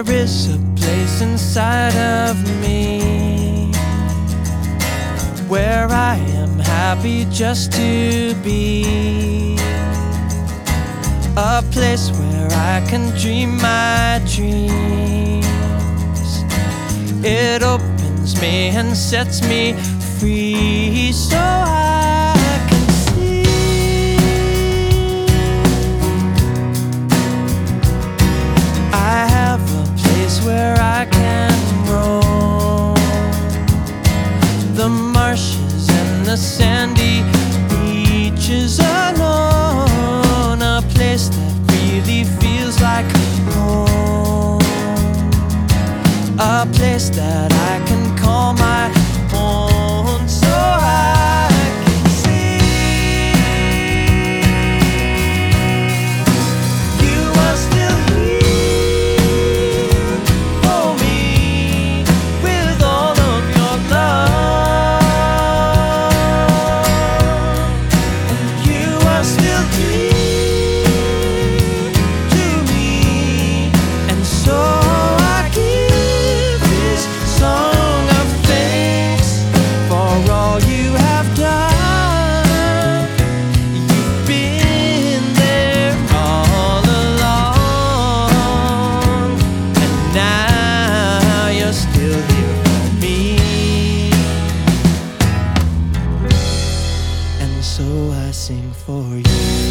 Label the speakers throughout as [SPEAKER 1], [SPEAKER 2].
[SPEAKER 1] There is a place inside of me where I am happy just to be. A place where I can dream my dreams. It opens me and sets me free, so I can see. I have a place where I can roam the marshes and the sandy beaches alone. A place that really feels like home. A place that I can call my own, so I can see you are still here for me with all of your love. You are still here to me, and so so I sing for you.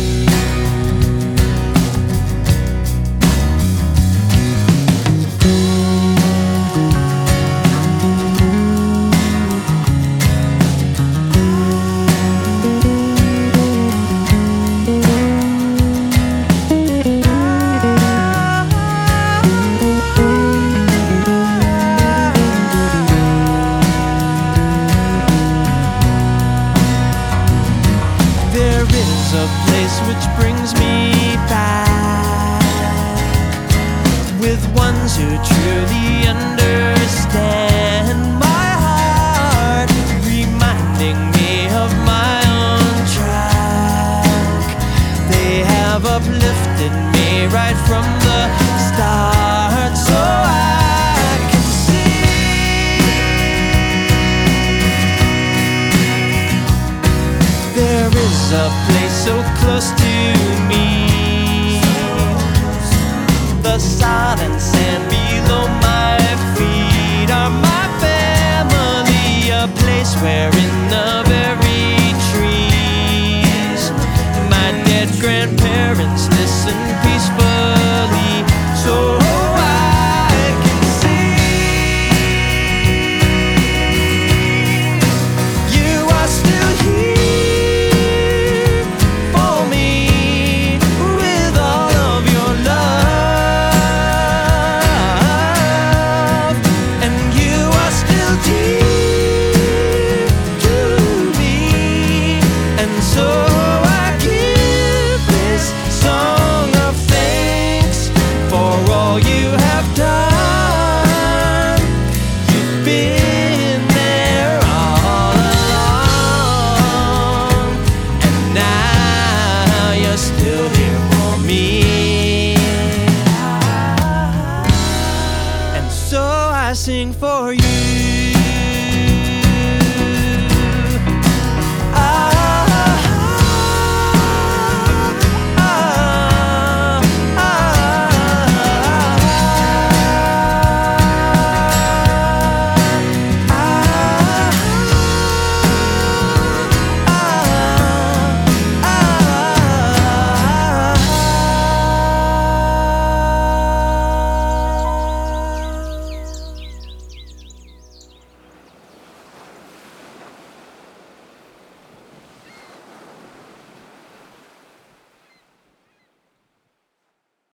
[SPEAKER 1] A place which brings me back with ones who truly understand my heart, reminding me of my own track. They have uplifted me right from the start, so I can see there is a place so close to me. The silent sand below my feet are my family. A place where in the very trees my dead grandparents listen